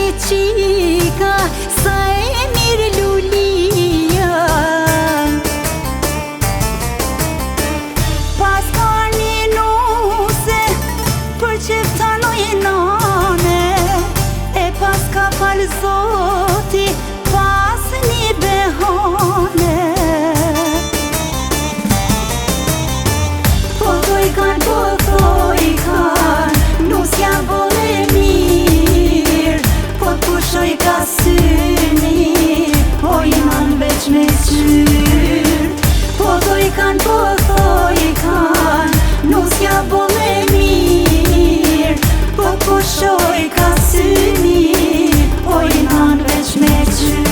qika, sa e mirë lulia. Pas ka një nuse, për që tanoj e nane, e pas ka falë Zoti, pas një behane. Po thoj kan, nusja vole mirë, po pushoj ka syni, o iman veç me qyrë. Po thoj kan, nusja vole mirë, po pushoj ka syni, o iman veç me qyrë.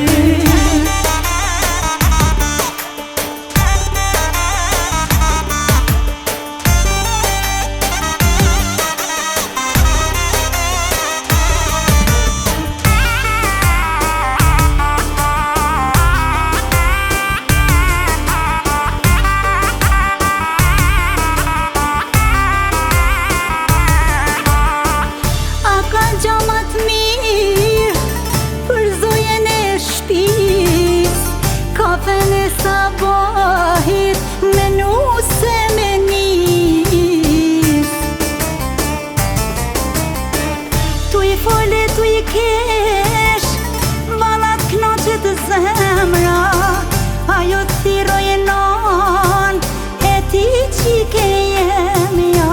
Gjamat mirë për zojen e shpis, kafen e sabahit me nuse me nis. Tu i fole, tu i kesh, valat knoqet zemra, ajo thiroj e nan, e ti qike jemja.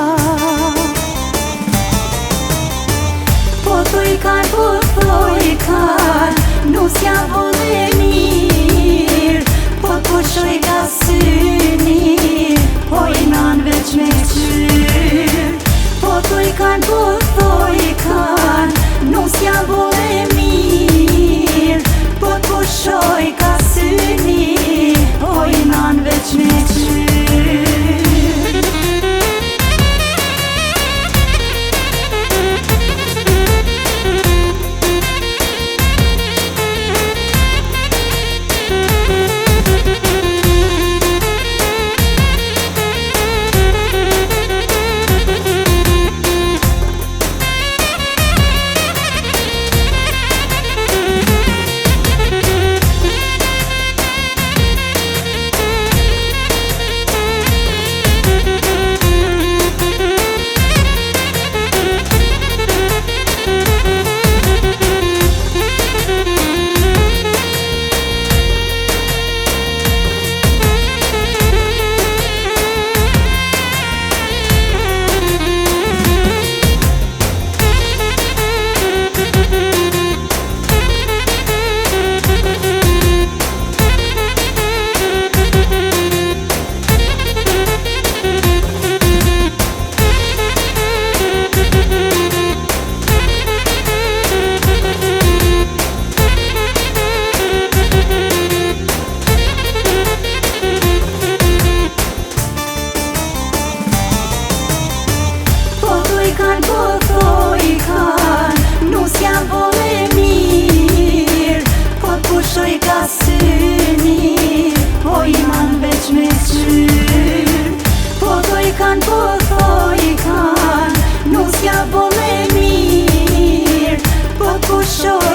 Po thoj kan, nusja vole mirë, po pushoj ka syni, o iman veç me qyrë. Po thoj kan, nusja vole mirë, po pushoj ka syni, o iman veç me qyrë. Po thoj kan, nusja vole mirë, po pushoj ka syni, o iman veç me qyrë. Po thoj kan, nusja vole mirë, po pushoj